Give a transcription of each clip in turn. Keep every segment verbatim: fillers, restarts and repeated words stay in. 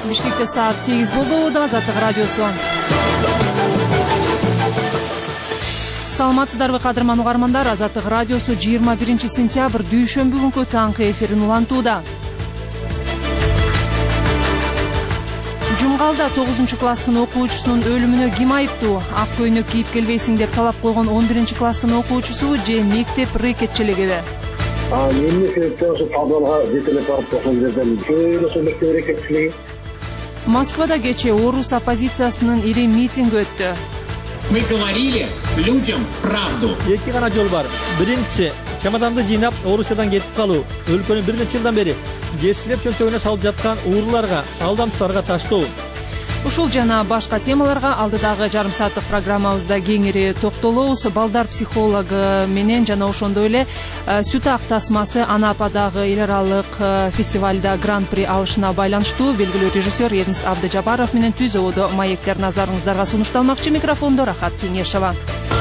Бишкекте саат сегиз болду. Да, Азаттык радиосу. Саламатсыздарбы кадырман угармандар, Азаттык радиосу жыйырма биринчи сентябрь дүйшөмбү күнкү таңкы эфирин улантууда. Жумгалда тогузунчу класстын окуучусунун өлүмүнө ким айыптуу? Ак көйнөк кийип келбейсиң деп талап койгон он биринчи класстын окуучусу же мектеп рэкетчилигиби? Эмне себептен ошо подвалга жетелеп барып токсон жерден чөйрө мектеп рэкетчилиги? Москвада кечээ орус оппозициясынын ири митинги өттү. Мы говорили людям правду. Эки гана жол бар. Биринчиси чемоданды жыйнап Орусиядан кетип калуу. Өлкөнү бир нече жылдан бери жескилеп чөнтөгүнө салып жаткан ууруларга, алдамчыларга таштоо. Ушул жана башка темаларга алдыдагы жарым сааттык программабызда кеңири токтолобуз. Балдар психологу менен жана ошондой эле Сүт ак тасмасы Анападагы эл аралык фестивалда гран-при алышына байланыштуу белгилүү режиссер Эрнис Абдыжабаров менен түз ободо маектер назарыңыздарга сунушталмакчы. Микрофондо Рахат Кеңешова.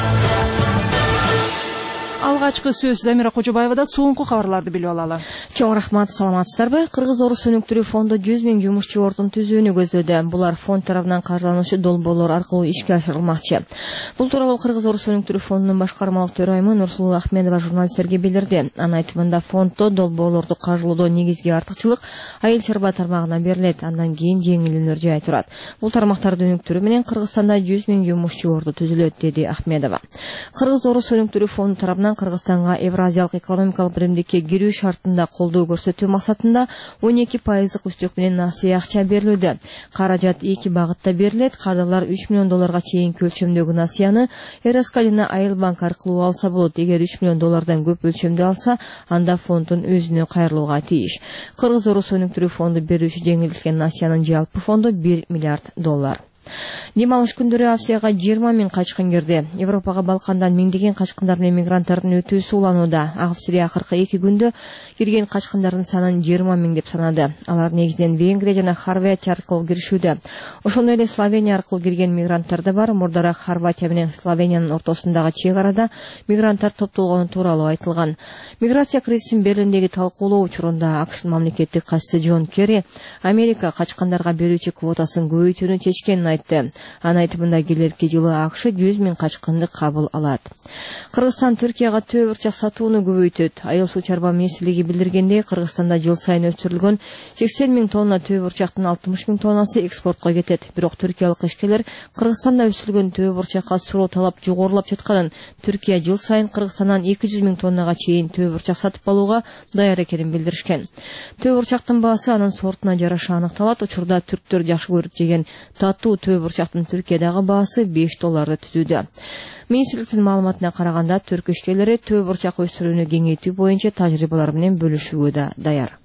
Алгачкы сөз Замира Кожобаевада. Соңку кабарларды билип алалы. Чоң рахмат, саламатсыздарбы? Кыргыз-Орус өнүктүрүү фонду жүз миң жумушчу ордун түзүүнү көздөдө. Булар фонд тарабынан каржылануучу долбоорлор аркылуу ишке ашырылмакчы. Бул тууралуу Кыргыз-Орус өнүктүрүү фондунун башкармалык төрайымы Нурсулуу Ахмедова журналисттерге билдирди. Анын айтымында фонддо долбоорлорду каржылоодо негизги артыкчылык айыл чарба тармагына берилет, андан кийин жеңилүүнөр жай турат. Бул тармактарды өнүктүрүү менен Кыргызстанда жүз миң жумушчу орду түзүлөт, деди Ахмедова. Кыргыз-Орус өнүктүрүү фонду тарабынан Кыргызстанга Евразиялык экономикалык биримдикке кирүү шартында колдоо көрсөтүү максатында он эки пайыздык үстөк менен насыя акча берилүүдө. Каражат эки багытта берилет. Кардарлар үч миллион долларга чейин өлчөмдөгү насыяны РСК жана Айыл банк аркылуу алса болот. Эгер үч миллион доллардан көп өлчөмдө алса, анда фонддун өзүнө кайрылууга тийиш. Кыргыз-Орус өнүктүрүү фонду берүүчү жеңилдетилген насыянын жалпы фонду бир миллиард доллар. Дем алыш күндөрү Австрияга жыйырма миң качкын кирди. Европага Балкандан миңдеген качкындар менен мигранттардын өтүүсү уланууда. Австрия акыркы эки күндө кирген качкындардын санын жыйырма миң деп санады. Алар негизинен Венгрия жана Хорватия аркылуу киришүүдө. Ошондой эле Словения аркылуу кирген мигранттар да бар. Мурдара Хорватия менен Словениянын ортосундагы чек арада мигранттар топтолгону тууралуу айтылган. Миграция кризисин Берлиндеги талкуулоо учурунда АКШнын мамлекеттик катчысы Джон Керри Америка качкындарга берүүчү квотасын көбөйтүүнү чечкенин айтты. Анын айтымында келерки жылы АКШ жүз миң качкынды кабыл алат. Кыргызстан Түркияга төө бурчак сатууну көбөйтөт. Айыл суу чарба министрлиги билдиргендей, Кыргызстанда жыл сайын өчүрүлгөн сексен миң тонна төө бурчактын алтымыш миң тоннасы экспортко кетет. Бирок түркиялык ишкерлер Кыргызстанда өсүрүлгөн төө бурчакка суроо талап жогорулап жатканын, Түркия жыл сайын Кыргызстандан эки жүз миң тоннага чейин төө бурчак сатып алууга даяр экенин билдиришкен. Төө бурчактын баасы анын сортуна жараша аныкталат. Учурда түрктөр жакшы көрүп жеген татуу төө бурчактын Түркиядагы баасы беш долларды түзүүдө. Министрликтин маалыматына караганда, түрк ишкерлери төө бурчак өсүрүүнү кеңейтүү боюнча тажрыйбалар менен бөлүшүүгө да даяр.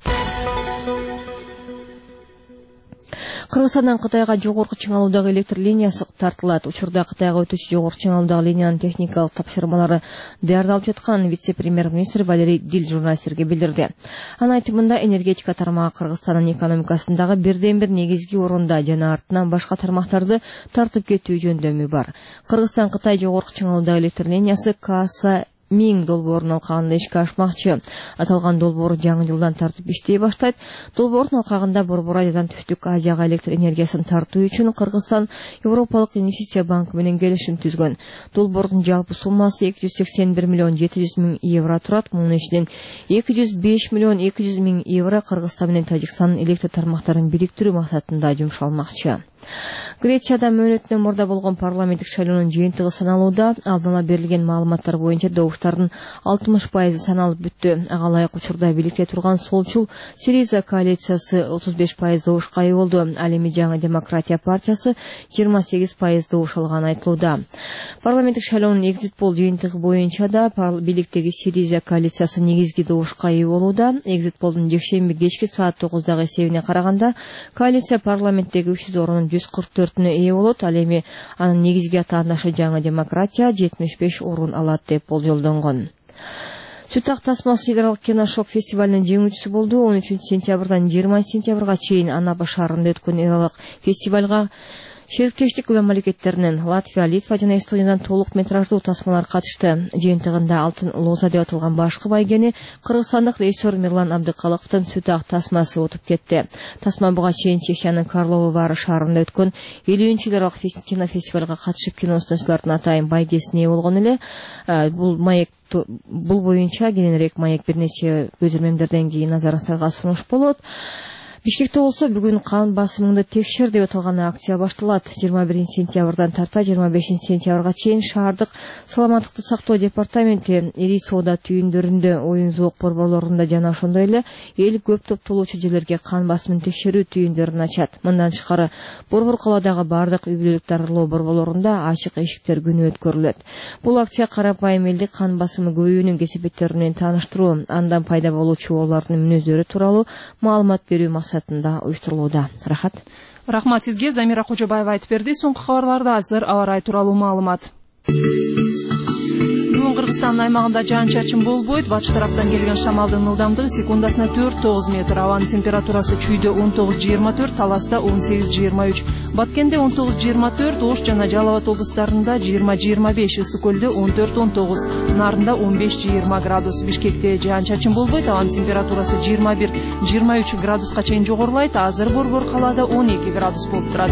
Кыргызстандан Кытайга жогорку чыңалуудагы электр линиясы тартылат. Учурда Кытайга өтүүчү жогорку чыңалуудагы линиянын техникалык тапшырмалары даярдалып жатканын вице-премьер-министр Валерий Дил журналисттерге билдирди. Анын айтымында, энергетика тармагы Кыргызстандын экономикасындагы бирден бир негизги орунда жана артынан башка тармактарды тартып кетүү жөндөмү бар. Кыргызстан Кытай жогорку чыңалуудагы электр линиясы Каса миң долбоорун алкагында ишке ашмакчы. Аталган долбоор жаңы жылдан тартып иштей баштайт. Долбоордун алкагында Борбор Азиядан Түштүк Азияга электр энергиясын тартуу үчүн Кыргызстан Европалык инвестиция банкы менен келишим түзгөн. Долбоордун жалпы суммасы эки жүз сексен бир миллион жети жүз миң евро турат. Мунун ичинен эки жүз беш миллион эки жүз миң евро Кыргызстан менен Тажикстандын электр тармактарын бириктирүү максатында жумшалмакчы. Грецияда мөөнөтүнөн мурда болгон парламенттик шайлоонун жыйынтыгы саналууда. Алдын ала берилген маалыматтар боюнча добуштардын алтымыш пайызы саналып бүттү. Ага ылайык учурда бийликте турган солчул Сириза коалициясы отуз беш пайыз добушка ээ болду. Ал эми Жаңы демократия партиясы жыйырма сегиз пайыз добуш алганы айтылууда. Парламенттик шайлоонун экзит пол жыйынтыгы боюнча да бийликтеги Сириза коалициясы негизги добушка ээ болууда. Экзит полдун жекшемби кечки саат тогуздагы эсебине караганда, коалиция парламенттеги үч жүз орунун жүз кырк төртүнө ээ болот. Ал эми анын негизги атаандашы Жаңы демократия жетимиш беш орун алат деп болжолдонгон. Сүт ак тасмасы эл аралык киношок фестивалынын жеңүүчүсү болду. он үчүнчү сентябрдан жыйырма сентябрга чейин Анапа шаарында өткөн эл аралык фестивалга Шериктештик мамлекеттеринен Латвия, Литва жана Эстониядан толук метраждуу тасмалар катышты. Жыйынтыгында Алтын Лоза деп аталган башкы байгени кыргызстандык режиссер Мирлан Абдыкалыковдун Сүт ак тасмасы өтүп кетти. Тасма буга чейин Чехиянын Карловы Вары шаарында өткөн элүүнчү эл аралык кинофестивалга катышып киносточулардын атайын байгесине болгон эле. Бул маек бул боюнча кененирээк маек бир нече көзөрмөмдөрдөн кийин назарыңыздарга сунуш болот. Бишкекте болсо бүгүн кан басымыңды текшер деп аталган акция башталат. жыйырма биринчи сентябрдан тарта жыйырма бешинчи сентябрга чейин шаардык саламаттыкты сактоо департаменти ири соода түйүндөрүндө, оюн зоок борборлорунда жана ошондой эле эл көп топтолуучу жерлерге кан басымын текшерүү түйүндөрүн ачат. Мындан тышкары Борбор калаадагы бардык үй бүлөлүк дарылоо борборлорунда ачык эшиктер күнү өткөрүлөт. Бул акция карапайым элди кан басымы көбөйүүнүн кесепеттери менен тааныштыруу, андан пайда болуучу оолардын мүнөздөрү тууралуу маалымат берүү максатында уюштурулууда. Рахат. Рахмат сизге. Замира Кожобаева айтып берди. Соңку кабарларда азыр аба ырайы тууралуу маалымат. Бүгүн Кыргызстандын аймагында жаан-чачын болбойт. Батыш тараптан келген шамалдын ылдамдыгы секундасына төрт тогуз метр. Абанын температурасы чүйдө он тогуз жыйырма төрт, Таласта он сегиз жыйырма үч, Баткенде он тогуз жыйырма төрт, Ош жана Жалал Абад облустарында жыйырма жыйырма беш, Ысык көлдө он төрт он тогуз, Нарында он беш жыйырма градус. Бишкекте жаан-чачын болбойт. Абанын температурасы жыйырма бир жыйырма үч градуска чейин жогорулайт. Азыр Борбор калаада он эки градус болуп турат.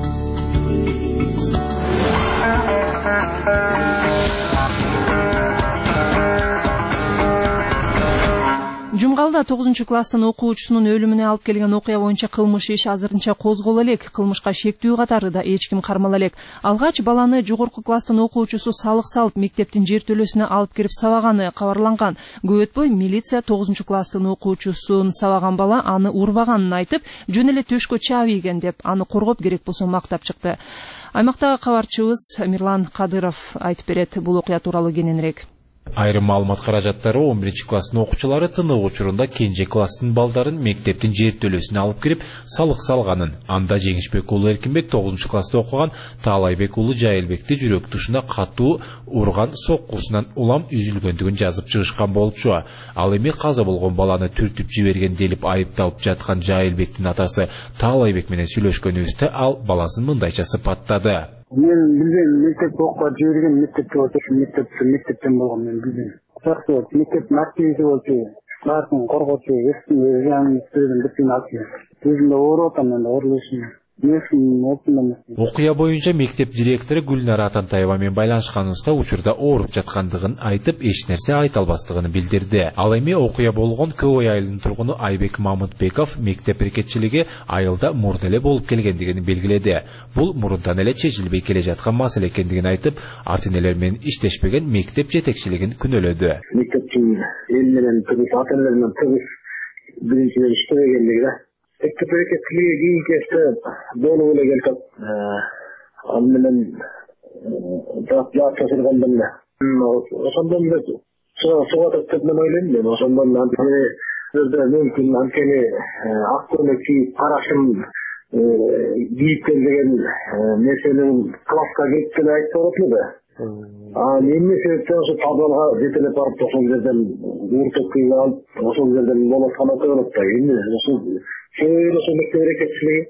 Жумгалда тогузунчу класстын окуучусунун өлүмүнө алып келген окуя боюнча кылмыш иш азырынча козголо элек. Кылмышка шектүү катары да эч ким кармала элек. Алгач баланы жогорку класстын окуучусу салык салып мектептин жертөлөсүнө алып кирип сабаганы кабарланган. Көп өтпөй милиция тогузунчу класстын окуучусун сабаган бала аны урбаганын айтып, жөн эле төшкө чаап ийген деп, аны коргоп керек болсо мактап чыкты. Аймактагы кабарчыбыз Мирлан Кадыров айтып берет бул окуя тууралуу кененирээк. Айрым маалымат каражаттары он биринчи класстын окуучулары тынык учурунда кенже класстын балдарын мектептин жертөлөсүнө алып кирип салык салганын, анда Жеңишбек уулу Эркинбек тогузунчу класста окуган Таалайбек уулу Жайылбекти жүрөк тушуна катуу урган соккусунан улам үзүлгөндүгүн жазып чыгышкан болчу. Ал эми каза болгон баланы түртүп жиберген делип айыпталып жаткан Жайылбектин атасы Таалайбек менен сүйлөшкөнүбүздө ал баласын мындайча сыпаттады. Мен билбейм, мектепке окуга жиберген мектепте отуруш, мектеп мектептен болгон мен билбейм. Жакшы, мектептин активисти болчу, баарын коргоочу, эстин жанын сөзүн бүтүн алчу. Өзүмдө ооруп атам мен оорулушум. Окуя боюнча мектеп директору Гүлнара Атантаева менен байланышканыбызда учурда ооруп жаткандыгын айтып, эч нерсе айта албастыгын билдирди. Ал эми окуя болгон Көй айылынын тургуну Айбек Мамытбеков мектеп эркетчилиги айылда мурда эле болуп келгендигин белгиледи. Бул мурунтан эле чечилбей келе жаткан маселе экендигин айтып, ата энелер менен иштешпеген мектеп жетекчилигин күнөөлөдү. Мектептин эл менен тыгыз, ата энелер менен тыгыз биринчиден иштебегендиги да. Мектеп эркетчилиги кийинки кезде болуп эле келатат. Ал менен жаап чачылганда эле. Ошондон эле чыгат деп мен ойлойм. Мен ошондон анткени мүмкүн анткени ак көмөк кийип карашым кийиптен деген нерсенин класска кетип деле айтып болот эле да. А эмне себептен ошо подвалга жетелеп барып ошол жерден ууртуп кыйып алып, ошол жерден болот кана көрөт да. Эмне ошол ошол мектеп эркетчилиги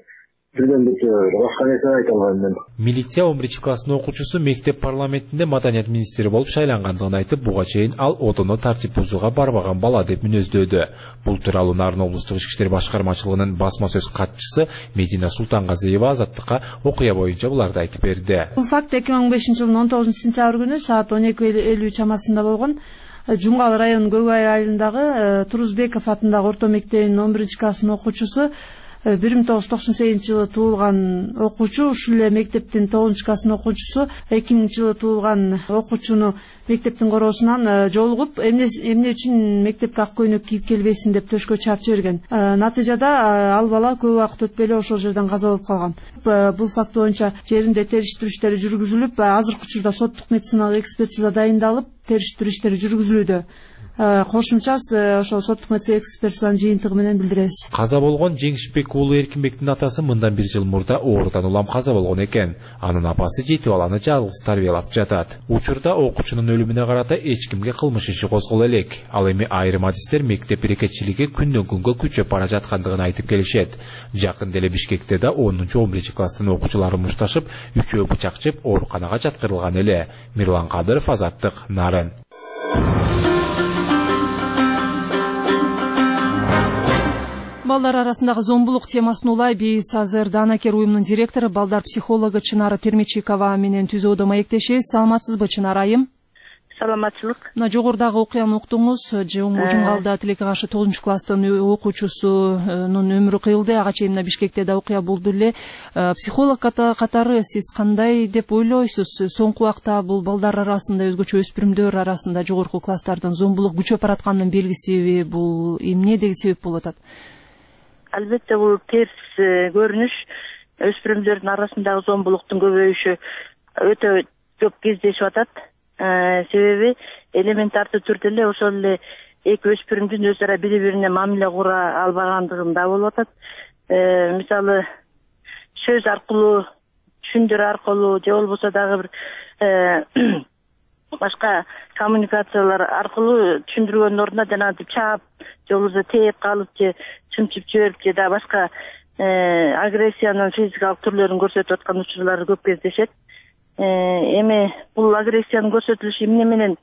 Милиция он биринчи класстын окуучусу мектеп парламентинде маданият министри болуп шайлангандыгын айтып, буга чейин ал отоно тартип бузууга барбаган бала деп мүнөздөөдү. Бул тууралуу Нарын облустук ички иштер башкармачылыгынын басма сөз катчысы Медина Султангазиева Азаттыкка окуя боюнча буларды айтып берди. Бул факт эки миң он бешинчи жылдын он тогузунчу сентябрь күнү саат он эки элүү чамасында болгон. Жумгал районунун Көй айылындагы Турузбеков атындагы орто мектебинин он биринчи класстын окуучусу бир миң тогуз жүз токсон сегизинчи жылы туулган окуучу, ушул эле мектептин тогузунчу класстын окуучусу эки миңинчи жылы туулган окуучуну мектептин короосунан жолугуп, эмне эмне үчүн мектепке ак көйнөк кийип келбейсиң деп төшкө чаап жиберген. Натыйжада ал бала көп убакыт өтпөй эле ошол жерден каза болуп калган. Бул факт боюнча жеринде териштирүү иштери жүргүзүлүп, азыркы учурда соттук медициналык экспертиза дайындалып, териштирүү иштери жүргүзүлүүдө. кошумча ошо соттук экспертизанын жыйынтыгы менен билдиребиз. Каза болгон Жеңишбек уулу Эркинбектин атасы мындан бир жыл мурда оорудан улам каза болгон экен. Анын апасы жети баланы жалгыз тарбиялап жатат. Учурда окуучунун өлүмүнө карата эч кимге кылмыш иши козголо элек. Ал эми айрым адистер мектеп берекетчилиги күндөн күнгө күчөп бара жаткандыгын айтып келишет. Жакын деле Бишкекте да онунчу он биринчи класстын окуучулары мушташып, үчөө бычак жеп ооруканага жаткырылган эле. Мирлан Кадыров, Азаттык, Нарын. Балдар арасындагы зомбулук темасын улай биз азыр Данакер уюмунун директору, балдар психологу Чынара Термечикова менен түзүүдө маектешебиз. Саламатсызбы, Чынара айым? Саламатчылык. Мына жогорудагы окуяны уктуңуз. Жумгалда Тилекке каршы тогузунчу класстын окуучусунун өмүрү кыйылды. Ага чейин мына Бишкекте да окуя болду эле. Психолог катары сиз кандай деп ойлойсуз? Соңку убакта бул балдар арасында, өзгөчө өспүрүмдөр арасында жогорку класстардын зомбулук күчөп баратканынын белгисиби? Бул эмнедеги себеп болуп атат? Албетте бул терс көрүнүш. Өспүрүмдөрдүн арасындагы зомбулуктун көбөйүшү өтө көп кездешип атат. Себеби элементардуу түрдө эле ошол эле эки өспүрүмдүн өз ара бири бирине мамиле кура албагандыгында болуп атат. Мисалы сөз аркылуу, түшүндүр аркылуу же болбосо дагы бир башка коммуникациялар аркылуу түшүндүргөндүн ордуна жанагы чаап же болбосо тээп калып же чымчып жиберип же да башка агрессиянын физикалык түрлөрүн көрсөтүп аткан учурлар көп кездешет. Эми бул агрессиянын көрсөтүлүшү эмне менен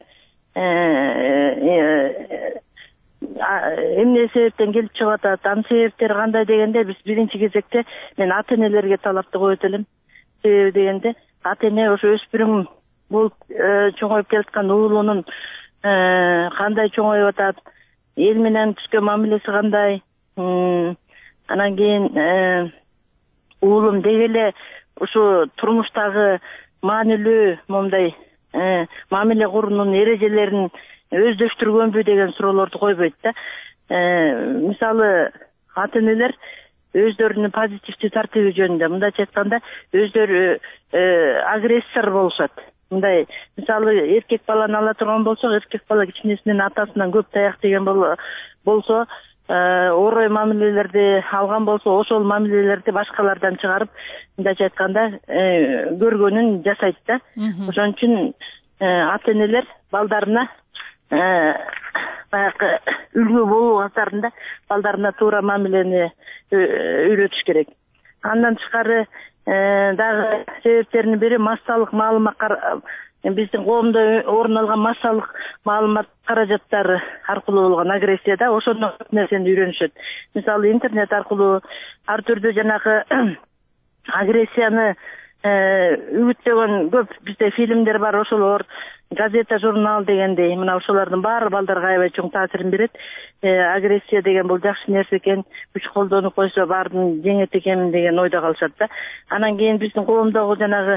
эмне себептен келип чыгып атат, анын себептери кандай дегенде биз биринчи кезекте мен ата энелерге талапты коет элем. Себеби дегенде ата эне ошо өспүрүм болуп чоңоюп келаткан уулунун кандай чоңоюп атат, эл менен түзгөн мамилеси кандай, анан кийин уулум деги эле ушу турмуштагы маанилүү момундай мамиле куруунун эрежелерин өздөштүргөнбү деген суроолорду койбойт да. Мисалы ата энелер өздөрүнүн позитивдүү тартиби жөнүндө, мындайча айтканда, өздөрү агрессор болушат. Мындай, мисалы эркек баланы ала турган болсок, эркек бала кичинесинен атасынан көп таяк деген болсо, орой мамилелерди алган болсо, ошол мамилелерди башкалардан чыгарып, мындайча айтканда, көргөнүн жасайт да. Ошон үчүн ата энелер балдарына баягы үлгү болуу катарында балдарына туура мамилени үйрөтүш керек. Андан тышкары дагы себептеринин бири массалык маалымат, биздин коомдо орун алган массалык маалымат каражаттары аркылуу болгон агрессияда ошондон көп нерсени үйрөнүшөт. Мисалы интернет аркылуу ар түрдүү жанагы агрессияны үгүттөгөн көп бизде фильмдер бар, ошолор, газета, журнал дегендей, мына ошолордун баары балдарга аябай чоң таасирин берет. Агрессия деген бул жакшы нерсе экен, күч колдонуп койсо баарын жеңет экен деген ойдо калышат да. Анан кийин биздин коомдогу жанагы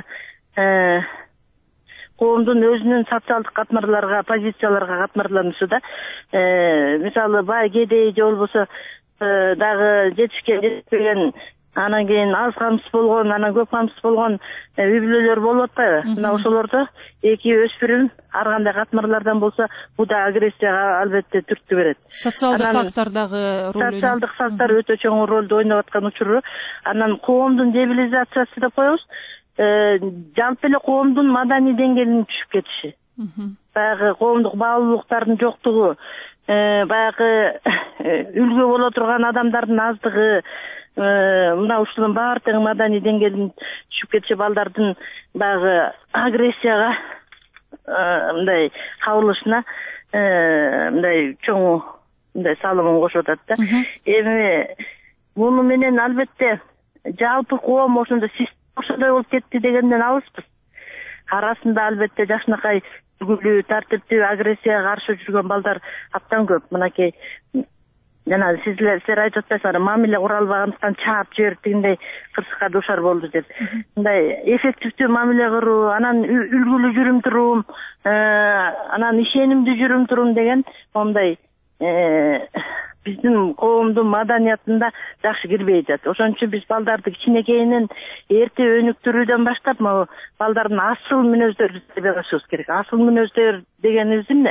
коомдун өзүнүн социалдык катмарларга, позицияларга катмарланышы да. Мисалы бай кедей же болбосо дагы жетишкен, жетпеген, анан кийин аз камсыз болгон, анан көп камсыз болгон үй бүлөлөр болуп атпайбы? Мына ошолордо эки өспүрүм ар кандай катмарлардан болсо, бул да агрессияга албетте түрткү берет. Социалдык фактордагы роль. Социалдык фактор өтө чоң ролду ойноп аткан учуру. Анан коомдун дебилизациясы деп коебуз. Жалпы эле коомдун маданий деңгээлинин түшүп кетиши. Баягы коомдук баалуулуктардын жоктугу, баягы үлгү боло турган адамдардын аздыгы, мына ушунун баардыгы маданий деңгээлинин түшүп кетиши балдардын баягы агрессияга мындай кабылышына мындай чоң мындай салымын кошуп атат да. Эми муну менен албетте жалпы коом ошондо ошондой болуп кетти дегенден алыспыз. Арасында албетте жакшынакай үлгүлүү, тартиптүү, агрессияга каршы жүргөн балдар абдан көп. Мынакей жана сизлер силер айтып атпайсыңар, мамиле кура албагандыктан чаап жиберип дегендей кырсыкка дуушар болду деп. Мындай эффективдүү мамиле куруу, анан үлгүлүү жүрүм турум, анан ишенимдүү жүрүм турум деген мондай биздин коомдун маданиятында жакшы кирбей жатат. Ошон үчүн биз балдарды кичинекейинен эрте өнүктүрүүдөн баштап, балдардын асыл мүнөздөрүн тарбиялашыбыз керек. Асыл мүнөздөр дегенибиз эмне?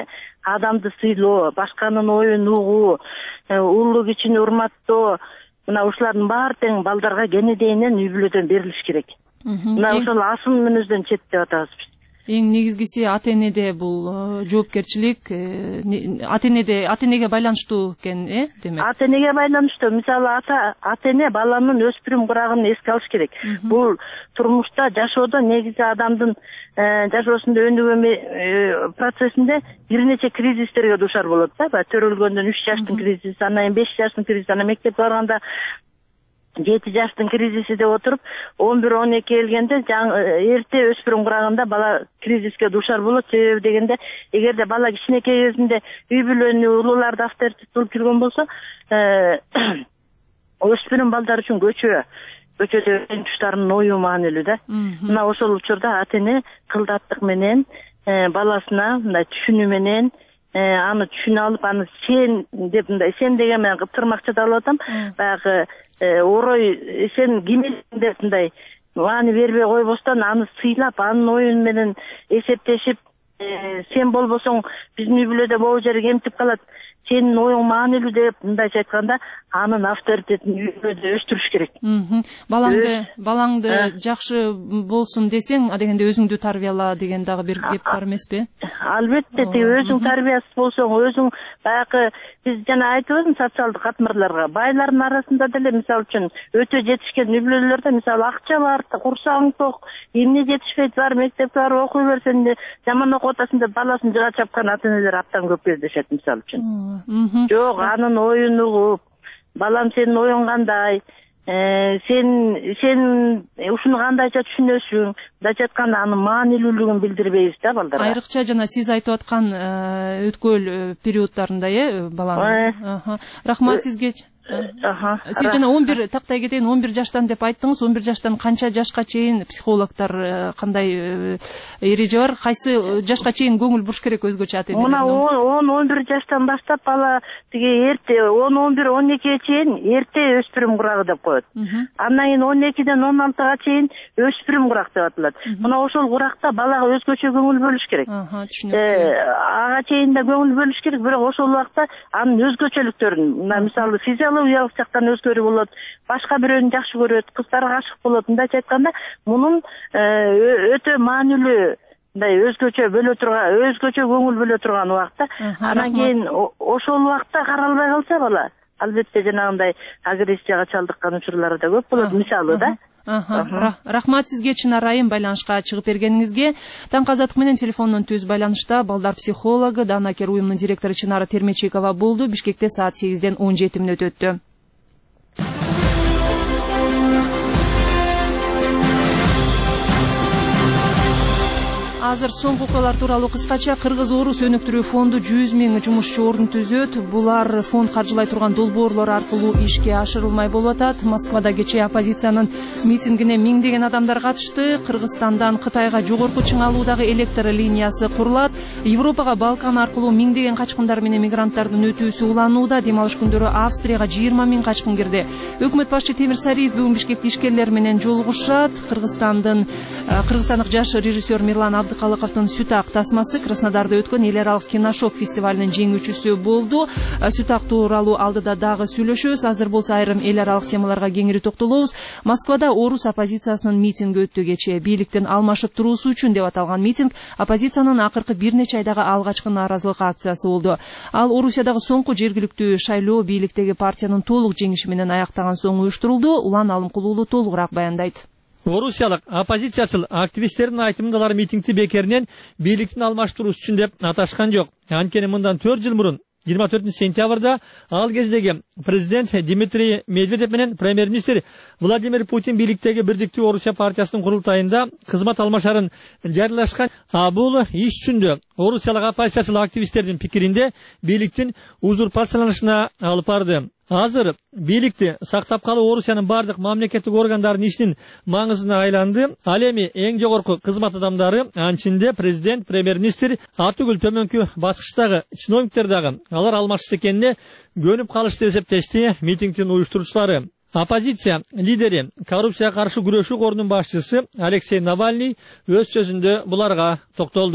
адамды сыйлоо, башканын оюн угуу, улуу кичини урматтоо, мына ушулардын баары тең балдарга кенедейинен үй бүлөдөн берилиш керек. Мына ошол асыл мүнөздөн четтеп атабыз биз. Эң негизгиси ата энеде бул жоопкерчилик, ата энеде ата энеге байланыштуу экен, э, демек. Ата энеге байланыштуу. Мисалы ата ата эне баланын өспүрүм курагын эске алыш керек. Бул турмушта жашоодо негизи адамдын жашоосунда өнүгүү процессинде бир нече кризистерге дуушар болот да. Төрөлгөндөн үч жаштын кризиси, анан беш жаштын кризиси, анан мектепке барганда жети жаштын кризиси деп отуруп, он бир он эки келгенде эрте өспүрүм курагында бала кризиске дуушар болот. Себеби дегенде, эгерде бала кичинекей кезинде үй бүлөнү, улууларды авторитет кылып жүргөн болсо, өспүрүм балдар үчүн көчө көчөдө өтөн туштарынын ою маанилүү да. Мына ошол учурда ата эне кылдаттык менен баласына мындай түшүнүү менен аны түшүнө алып, аны сен деп мындай сен деген менен кыптырмакчы да алып атам. Баягы орой сен ким элең деп мындай маани бербей койбостон, аны сыйлап, анын оюн менен эсептешип, сен болбосоң биздин үй бүлөдө могу жери кемтип калат, сенин оюң маанилүү деп мындайча айтканда, анын авторитетин үй бүлөдө өстүрүш керек. Балаңды балаңды жакшы болсун десең, адегенде өзүңдү тарбияла деген дагы бир кеп бар эмеспи? Албетте, өзүң тарбиясыз болсоң, өзүң баягы биз жана айтыбыз социалдык катмарларга, байлардын арасында деле мисалы үчүн өтө жетишкен үй бүлөлөрдө мисалы акча бар, курсагың ток, эмне жетишпейт, бар мектепке барып окуй берсең де, жаман окуп атасың деп баласын жыга чапкан ата энелер абдан көп кездешет мисалы үчүн. Жок, анын оюн угуп, балам сенин оюң кандай, сен сен ушуну кандайча түшүнөсүң, мындайча айтканда анын маанилүүлүгүн билдирбейбиз да балдарга. Айрыкча жана сиз айтып аткан өткөл периоддорунда, э, баланын. Рахмат сизге. Сиз жана он бир тактай кетейин, он бир жаштан деп айттыңыз. он бир жаштан канча жашка чейин психологдор кандай эреже бар? Кайсы жашка чейин көңүл буруш керек өзгөчө ата энелерге? Мына он он бир жаштан баштап бала тиги эрте он он бир он экиге чейин эрте өспүрүм курагы деп коет. Андан кийин он экиден он алтыга чейин өспүрүм курак деп аталат. Мына ошол куракта балага өзгөчө көңүл бөлүш керек. Ага чейин да көңүл бөлүш керек, бирок ошол убакта анын өзгөчөлүктөрүн, мына мисалы физиологиялык жактан өзгөрүү болот, башка бирөөнү жакшы көрөт, кыздарга ашык болот. Мындайча айтканда, мунун өтө маанилүү мындай өзгөчө бөлө турган, өзгөчө көңүл бөлө турган убакта, анан кийин ошол убакта каралбай калса бала, албетте жанагындай агрессияга чалдыккан учурлары да көп болот, мисалы да. Рахмат сизге Чынар айым байланышка чыгып бергениңизге. Таң казаттык менен телефондон түз байланышта балдар психологу Данакер уюмунун директору Чынара Термечекова болду. Бишкекте саат сегизден он жети мүнөт өттү. Азыр соңку окуялар тууралуу кыскача. Кыргыз Орус өнүктүрүү фонду жүз миң жумушчу орун түзөт. Булар фонд каржылай турган долбоорлор аркылуу ишке ашырылмай болуп атат. Москвада кечээ оппозициянын митингине миңдеген адамдар катышты. Кыргызстандан Кытайга жогорку чыңалуудагы электр линиясы курулат. Европага Балкан аркылуу миңдеген качкындар менен мигранттардын өтүүсү уланууда. Дем алыш күндөрү Австрияга жыйырма миң качкын кирди. Өкмөт башчы Темир Сариев бүгүн Бишкекте ишкерлер менен жолугушат. Кыргызстандын кыргызстандык жаш режиссер Мирлан Абдыкалыковдун Сүтак тасмасы Краснодарда өткөн эл аралык киношок фестивалынын жеңүүчүсү болду. Сүтак тууралуу алдыда дагы сүйлөшөбүз. Азыр болсо айрым эл аралык темаларга кеңири токтолобуз. Москвада Орус оппозициясынын митинги өттү кечээ. Бийликтин алмашып туруусу үчүн деп аталган митинг оппозициянын акыркы бир нече айдагы алгачкы нааразылык акциясы болду. Ал Орусиядагы соңку жергиликтүү шайлоо бийликтеги партиянын толук жеңиши менен аяктаган соң уюштурулду. Улан Алымкулуулу толугураак баяндайт. Орусиялык оппозициячыл активисттердин айтымындалар митингти бекеринен бийликтин алмаштыруусу үчүн деп аташкан жок. Анткени мындан төрт жыл мурун жыйырма төртүнчү сентябрда ал кездеги президент Дмитрий Медведев менен премьер-министр Владимир Путин бийликтеги Бирдиктүү Орусия партиясынын курултайында кызмат алмашарын жарыялашкан. А бул иш үчүндө орусиялык оппозициячыл активисттердин пикиринде бийликтин узурпацияланышына алып барды. Азыр бийликти сактап калуу Орусиянын бардык мамлекеттик органдарынын ишинин маңызына айланды. Ал эми эң жогорку кызмат адамдары, анчинде президент, премьер-министр, атүгүл төмөнкү баскычтагы чиновниктер дагы алар алмашса экенине көнүп калышты деп эсептешти митингдин уюштуруучулары. Оппозиция лидери, коррупцияга каршы күрөшүү корунун башчысы Алексей Навальный өз сөзүндө буларга токтолду.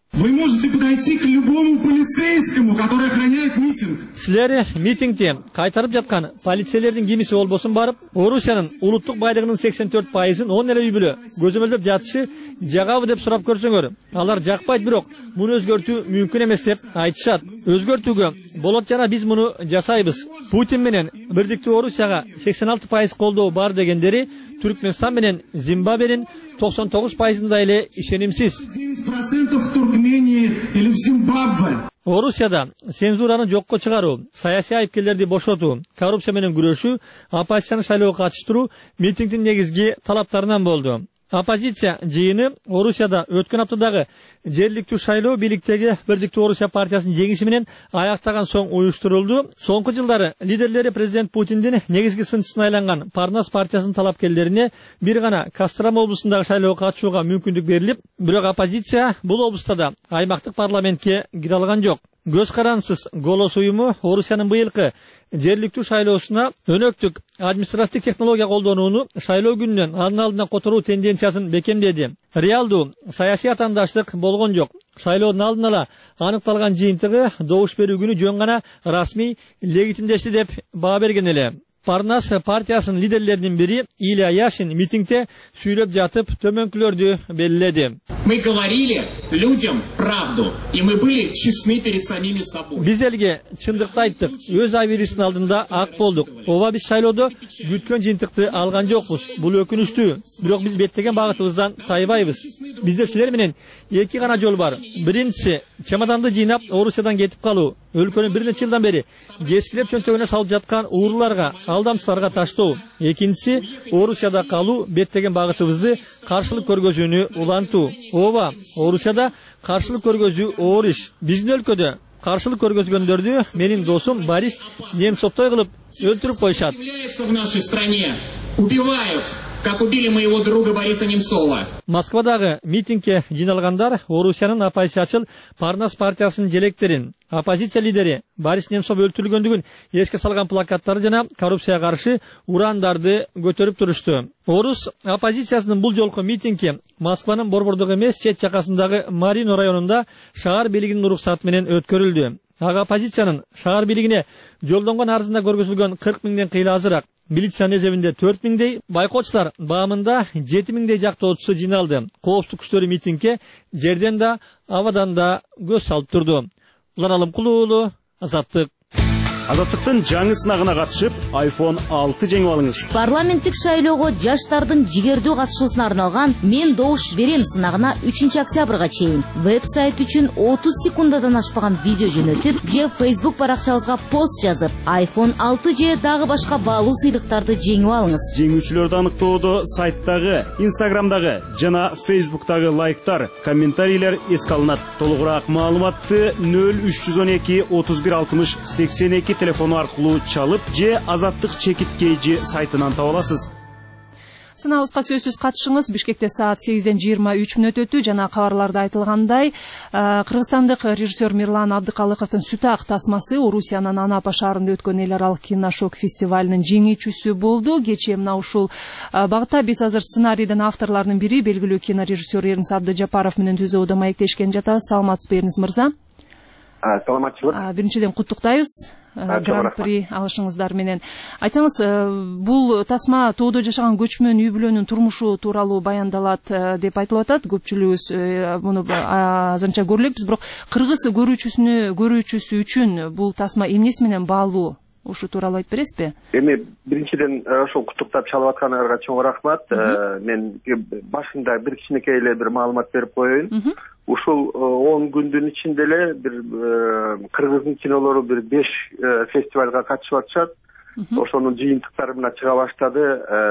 Вы можете подойти к любому полицейскому, который охраняет митинг. Силер митингте кайтарып жаткан полицейлердин кимиси болбосун барып, Орусиянын улуттук байлыгынын сексен төрт пайызын он эле үй бүлө көзөмөлдөп жатышы жагабы деп сурап көрсөңөр. Алар жакпайт, бирок муну өзгөртүү мүмкүн эмес деп айтышат. Өзгөртүүгө болот жана биз муну жасайбыз. Путин менен бирдиктүү Орусияга сексен алты пайыз колдоо бар дегендери Түркменстан менен Зимбабвенин токсон тогуз пайызында эле ишенимсиз. девять процентов в Туркмении или в Зимбабве. Орусияда цензураны жокко чыгаруу, саясий айыпкерлерди бошотуу, коррупция менен күрөшүү, оппозицияны шайлоого катыштыруу митингдин негизги талаптарынан болду. Оппозиция жыйыны Орусияда өткөн аптадагы жергиликтүү шайлоо бийликтеги Бирдиктүү Орусия партиясынын жеңиши менен аяктаган соң уюштурулду. Соңку жылдары лидерлери президент Путиндин негизги сынчысына айланган Парнас партиясынын талапкерлерине бир гана Кострама облусундагы шайлоого катышууга мүмкүндүк берилип, бирок оппозиция бул облуста да аймактык парламентке кире алган жок. Көз карансыз голос уюму Орусиянын быйылкы жергиликтүү шайлоосуна өнөктүк административдик технология колдонууну шайлоо күнүнөн анын алдына которуу тенденциясын бекемдеди. Реалдуу саясий атаандаштык болгон жок. Шайлоодун алдын ала аныкталган жыйынтыгы добуш берүү күнү жөн гана расмий легитимдешти деп баа берген эле. Парнас партиясынын лидерлеринин бири Илья Яшин митингде сүйлөп жатып төмөнкүлөрдү белгиледи. Мы говорили людям правду, и мы были честны перед самими собой. Биз элге чындыкты айттык, өз айбирисинин алдында ак болдук. Ооба биз шайлоодо күткөн жыйынтыкты алган жокпуз. Бул өкүнүчтүү, бирок биз беттеген багытыбыздан тайбайбыз. Бизде силер менен эки гана жол бар. Биринчиси чемоданды жыйнап Орусиядан кетип калуу. Өлкөнү бир нече жылдан бери кескилеп чөнтөгүнө салып жаткан ууруларга, алдамчыларга таштоо. Экинчиси Орусияда калуу, беттеген багытыбызды каршылык көргөзүүнү улантуу. Ооба, Орусияда каршылык көргөзүү оор иш. Биздин өлкөдө каршылык көргөзгөндөрдү менин досум Борис Немцовтой кылып өлтүрүп коюшат. В нашей стране убивают, как убили моего друга Бориса Немцова. Москвадагы митингге жыйналгандар Орусиянын оппозициячыл Парнас партиясынын желектерин, оппозиция лидери Борис Немцов өлтүрүлгөндүгүн эске салган плакаттарды жана коррупцияга каршы урандарды көтөрүп турушту. Орус оппозициясынын бул жолку митинги Москванын борбордук эмес чет жакасындагы Марино районунда шаар бийлигинин уруксаты менен өткөрүлдү. Ага оппозициянын шаар бийлигине жолдонгон арызында көргөзүлгөн кырк миңден кыйла азыраак, милициянын эсебинде төрт миңдей, байкоочулар баамында жети миңдей жактоочусу жыйналды. Коопсуздук күчтөрү митингге жерден да, абадан да көз салып турду. Улан Алымкулуу уулу, Азаттык. Азаттыктын жаңы сынагына катышып, айфон алты жеңип алыңыз. Парламенттик шайлоого жаштардын жигердүү катышуусуна арналган «Мен добуш берем» сынагына үчүнчү октябрга чейин веб-сайт үчүн отуз секунддан ашпаган видео жөнөтүп, же Facebook баракчабызга пост жазып, айфон алты же дагы башка баалуу сыйлыктарды жеңип алыңыз. Жеңүүчүлөрдү аныктоодо сайттагы, Instagramдагы жана Facebooktагы лайктар, комментарийлер эске алынат. Толугураак маалыматты нөл үч жүз он эки отуз бир алтымыш сексен эки телефону аркылуу чалып же Азаттык чекит кейжи сайтынан таба аласыз. Сынабызга сөзсүз катышыңыз. Бишкекте саат сегизден жыйырма үч мүнөт өтү. Жана кабарларда айтылгандай, кыргызстандык режиссер Мирлан Абдыкалыковдун «Сүт ак тасмасы» Орусиянын Анапа шаарында өткөн эл аралык киношок фестивалынын жеңүүчүсү болду. Кечээ мына ушул багытта биз азыр сценарийдин авторлорунун бири белгилүү кинорежиссер Эрнис Абдыжапаров менен түзүү оодо маектешкен жатабыз. Саламатсызбы, Эрнис мырза? Саламатчылык. Биринчиден куттуктайбыз гран-при алышыңыздар менен. Айтсаңыз, бул тасма тоодо жашаган көчмөн үй бүлөнүн турмушу тууралуу баяндалат деп айтылып атат. Көпчүлүгүбүз муну азырынча көрүп элекпиз, бирок кыргыз көрүүчүсүнө көрүүчүсү үчүн бул тасма эмнеси менен баалуу? Ушу тууралуу айтып бересизби? Эми биринчиден ошол куттуктап чалып атканыңарга чоң рахмат. Мен башында бир кичинекей эле бир маалымат берип коеюн. Ушул он күндүн ичинде эле бир кыргыздын кинолору бир беш фестивалга катышып атышат. Ошонун жыйынтыктары мына чыга баштады.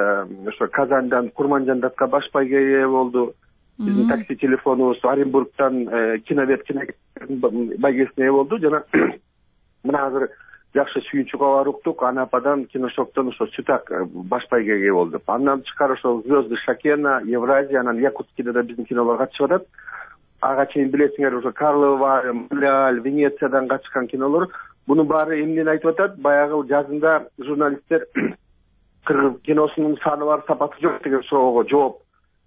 Ошо Казандан Курманжандатка баш байге ээ болду. Биздин такси телефонубуз Оренбургтан Киновет байгесине ээ болду. Жана мына азыр жакшы сүйүнчү кабар уктук. Анападан киношоктон ошо «Сүт ак» баш байгеге болду. Андан тышкары ошо «Звезды Шакена», Евразия, анан Якутскиде да биздин кинолор катышып атат. Ага чейин билесиңер, уже Карлова, Монреаль, Венециядан катышкан кинолор. Буну баары эмнени айтып атат? Баягы жазында журналисттер кыргыз киносунун саны бар, сапаты жок деген суроого жооп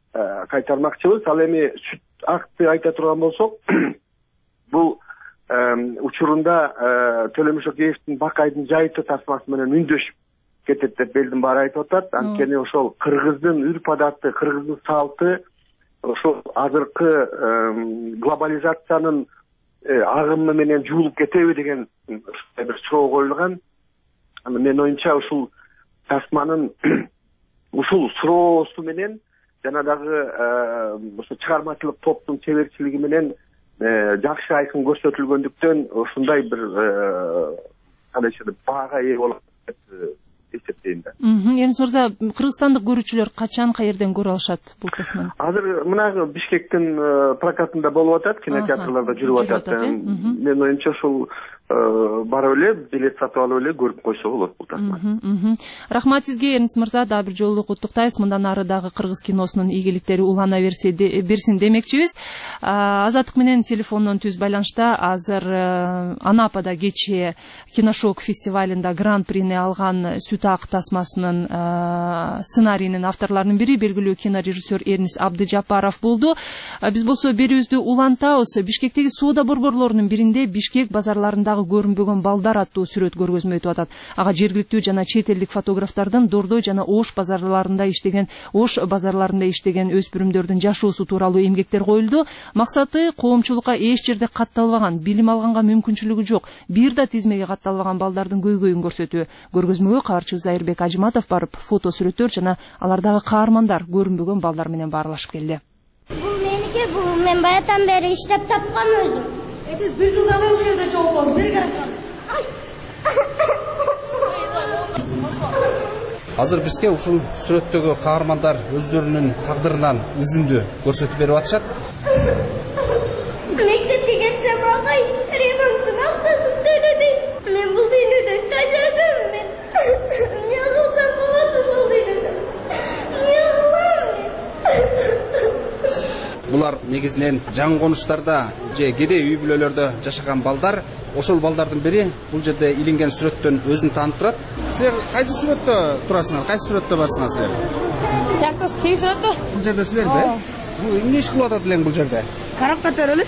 кайтармакчыбыз. Ал эми сүт акты айта турган болсок, бул учурунда Төлөм Шокеевдин Бакайдын жайыты тасмасы менен үндөшүп кетет деп элдин баары айтып атат. Анткени ошол кыргыздын үрп адаты, кыргыздын салты ошол азыркы глобализациянын агымы менен жуулуп кетеби деген бир суроо коюлган. Мен оюмча ушул тасманын ушул суроосу менен жана дагы ошо чыгармачылык топтун чеберчилиги менен жакшы айкын көрсөтүлгөндүктөн ушундай бир кандай баага ээ болот деп эсептейм да. Эрнис мырза, кыргызстандык көрүүчүлөр качан каерден көрө алышат бул тасманы? Азыр мына Бишкектин прокатында болуп атат, кинотеатрларда жүрүп атат. Мен оюмча ушул барып эле билет сатып алып эле көрүп койсо болот бул тасманы. Рахмат сизге, Эрнис мырза. Дагы бир жолу куттуктайбыз. Мындан ары дагы кыргыз киносунун ийгиликтери улана берсин демекчибиз. Азаттык менен телефондон түз байланышта. Азыр Анапада кечээ киношок фестивалында гран-прини алган Сүт ак тасмасынын сценарийинин авторлорунун бири белгилүү кинорежиссер Эрнис Абдыжапаров болду. Биз болсо берүүбүздү улантабыз. Бишкектеги соода борборлорунун биринде Бишкек базарларындагы көрүнбөгөн балдар аттуу сүрөт көргөзмө өтүп атат. Ага жергиликтүү жана чет элдик фотографтардын Дордой жана Ош базарларында иштеген Ош базарларында иштеген өспүрүмдөрдүн жашоосу тууралуу эмгектер коюлду. Максаты коомчулукка эч жерде катталбаган, билим алганга мүмкүнчүлүгү жок, бир да тизмеге катталбаган балдардын көйгөйүн көрсөтүү. Көргөзмөгө кабарчыбыз Айырбек Ажиматов барып, фото сүрөттөр жана алардагы каармандар, көрүнбөгөн балдар менен баарлашып келди. Бул меники, бул мен баятан бери иштеп тапкан өзүм. Биз бир жылдан бери ушул жерде чогулабыз. Бир керек. Азыр бизге ушул сүрөттөгү каармандар өздөрүнүн тагдырынан үзүндү көрсөтүп берип атышат. Мектепке кетсем агай, ремонттун акчасын төлөдү. Мен бул дүйнөдөн тажадым мен. Эмне кылсам болот ушул дүйнөдө? Эмне кылам мен? Булар негизинен жаңы конуштарда же кедей үй бүлөлөрдө жашаган балдар. Ошол балдардын бири бул жерде илинген сүрөттөн өзүн таанып турат. Силер кайсы сүрөттө турасыңар? Кайсы сүрөттө барсыңар силер? Жактас кей сүрөттө. Бул жерде силерби? Бул эмне иш кылып атат элең бул жерде? Карап катерели.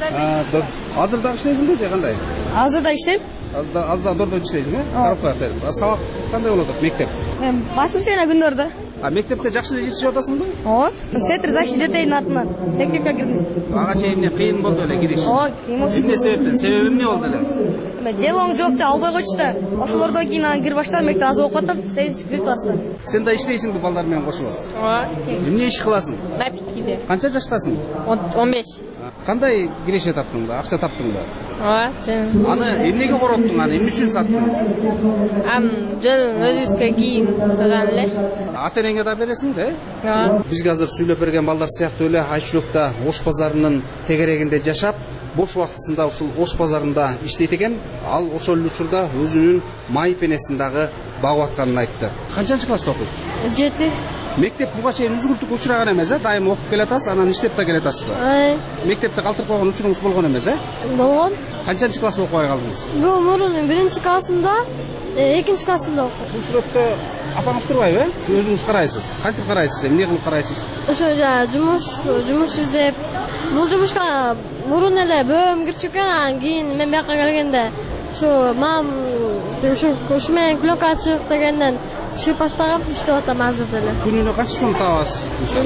Азыр дагы иштейсиңби же кандай? Азыр да иштейм. Азыр да Дордой иштейсиңби? Карап катерип. Сабак кандай болуп атат мектеп? Мен басым сена күндөрдө. А мектепте жакшы жетишип атасыңбы? Ооба. Сетир защита детейдин атынан мектепке кирдим. Ага чейин кыйын болду эле кириш. Ооба, кыйын болду. Эмне себептен? Себеби эмне болду эле? Мен делоң жок деп албай койчу да. Ошолордон кийин аны кирип баштадым, мектеп аз окуп атам, сегизинчи класста. Сен да иштейсиңби балдар менен кошулуп? Ооба. Эмне иш кыласың? Напиткиде. Канча жаштасың? он беш. Кандай киреше таптыңбы? Акча таптыңбы? Ооба, жөн. Аны эмнеге короттуң? Аны эмне үчүн саттың? Ам жөн өзүбүзгө кийим тыган эле. Ата энеңе да бересиң да? Ооба. Бизге азыр сүйлөп берген балдар сыяктуу эле Айчүлөктө Ош базарынын тегерегинде жашап, бош убактысында ушул Ош базарында иштейт экен. Ал ошол учурда өзүнүн май пенесин дагы багып атканын айтты. Канчанчы класста окуйсуз? жети. Мектеп буга чейин үзгүлтүккө учураган эмес, э? Дайым окуп келатасыз, анан иштеп да келатасызбы? Ай. Мектепте калтырып койгон учуруңуз болгон эмес, э? Болгон. Канчанчы класста окубай калдыңыз? Бул мурун биринчи классында, экинчи классында окудум. Бул сүрөттө апаңыз турбайбы? Өзүңүз карайсыз. Кантип карайсыз? Эмне кылып карайсыз? Ошо жумуш, жумуш издеп. Бул жумушка мурун эле бөөм кирчүк экен, анан кийин мен бияка келгенде ушу мам ушу ушу менен клёка чыгып дегенден чыгып баштагам, иштеп атам азыр деле. Күнүнө канча сом табасыз?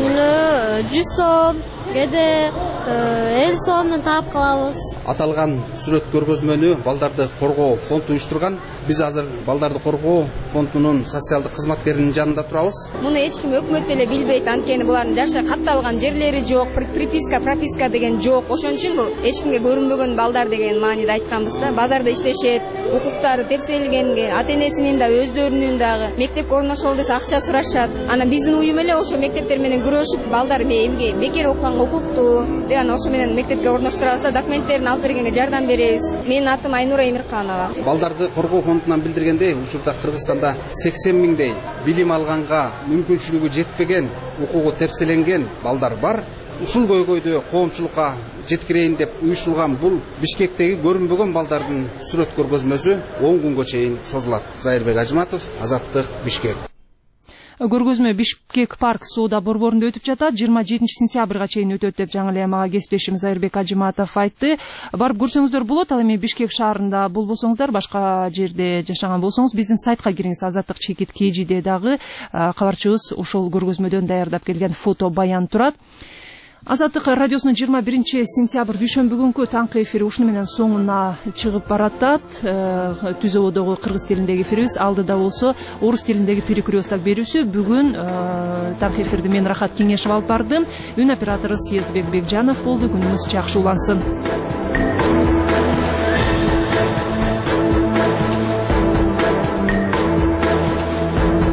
Күнүнө жүз сом, кээде элүү сомдон таап калабыз. Аталган сүрөт көргөзмөнү Балдарды коргоо фонду уюштурган. Биз азыр Балдарды коргоо фондунун социалдык кызматкеринин жанында турабыз. Муну эч ким өкмөт эле билбейт, анткени булардын жашы катталган жерлери жок, приписка, прописка деген жок. Ошон үчүн бул эч кимге көрүнбөгөн балдар деген мааниде айтканбыз да. Базарда иштешет, укуктары тепселгенге, ата-энесинин да өздөрүнүн дагы мектепке орношолу десе акча сурашат. Анан биздин уюм эле ошо мектептер менен күрөшүп, балдар эмге бекер окуганга укуктуу деген ошо менен мектепке орноштурабыз да, документтерин алып бергенге жардам беребиз. Менин атым Айнура Эмирканова. Балдарды коргоо фондунан билдиргендей, учурда Кыргызстанда сексен миңдей билим алганга мүмкүнчүлүгү жетпеген, укугу тепселенген балдар бар. Ушул көйгөйдү коомчулукка жеткирейин деп уюшулган бул Бишкектеги көрүнбөгөн балдардын сүрөт көргөзмөсү он күнгө чейин созулат. Зайырбек Ажиматов, Азаттык, Бишкек. Көргөзмө Бишкек парк соода борборунда өтүп жатат. жыйырма жетинчи сентябрга чейин өтөт деп жаңы эле мага кесиптешим Зайырбек Ажыматов айтты. Барып көрсөңүздөр болот. Ал эми Бишкек шаарында болбосоңуздар, башка жерде жашаган болсоңуз биздин сайтка кириңиз. Азаттык чекит kg'de дагы кабарчыбыз ошол көргөзмөдөн даярдап келген фото баян турат. Азаттык радиосунун жыйырма биринчи сентябрь дүйшөмбү күнкү таңкы эфири ушуну менен соңуна чыгып баратат. Түз ободогу кыргыз тилиндеги эфирибиз, алдыда болсо орус тилиндеги перекресток берүүсү. Бүгүн таңкы эфирди мен Рахат Кеңешев алып бардым. Үн оператору Съездбек Бекжанов болду. Күнүңүз жакшы улансын.